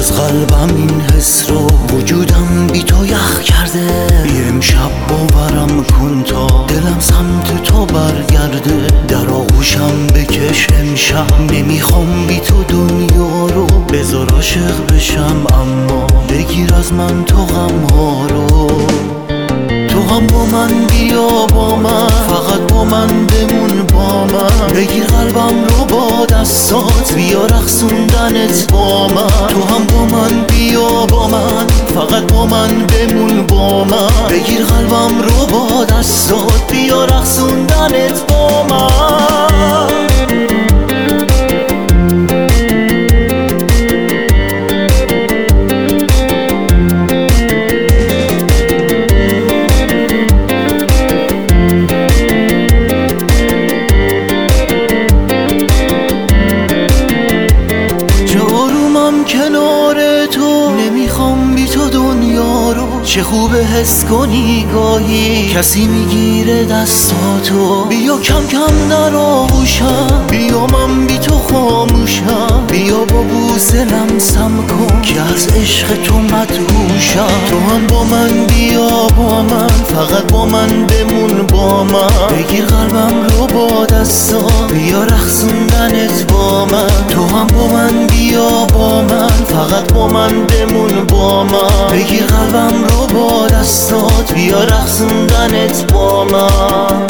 از قلبم این حس رو، وجودم بی تو یخ کرده. امشب باورم کن تا دلم سمت تو برگرده. در آغوشم بکش امشب، نمیخوام بی تو دنیا رو. بذار عاشق بشم اما بگیر از من تو غم ها رو. تو هم با من بیا با من، فقط با من بمون با من. بگیر قلبم رو با دستات، بیا رقصوندنت با من. تو هم با من بیا با من، فقط با من بمون با من. بگیر قلبم رو با دستات، بیا رقصوندنت با من. کنار تو نمیخوام بی تو دنیا رو. چه خوبه حس کنی گاهی کسی میگیره دستاتو. بیا کم کم در آغوشم، بیا من بی تو خاموشم. بیا با بوسه لمسم کن که از عشق تو مدهوشم. تو هم با من بیا با من، فقط با من بمون با من. بگیر قلبم رو با دستات، بیا رقصوندنت با من. تو هم با من بیا با من، فقط با من بمون با من. بگیر قلبم رو با دستات، بیا رقصوندنت با من.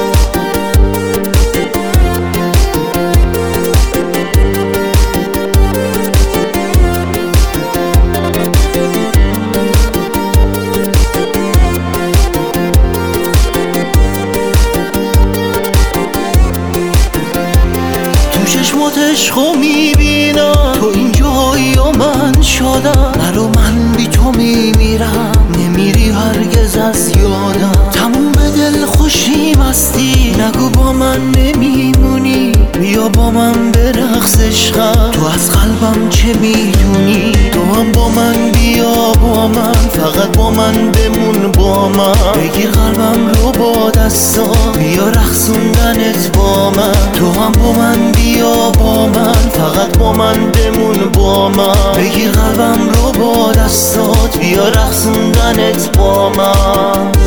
تو چشمات عشقو میبینم، تو اینجایی و من شادم. نرو من بی تو میمیرم، نمیری هرگز از یادم. تموم دل خوشی مستی، نگو با من نمیمونی. بیا با من برقص عشقم، تو از قلبم چه میدونی. تو هم با من بیا با من، فقط با من بمون با من. بگیر قلبم رو با دستات، بیا رقصوندنت با من. تو هم با من بیا با من، فقط با من بمون با من. بگیر قلبم رو با دستات، بیا رقصوندنت با من.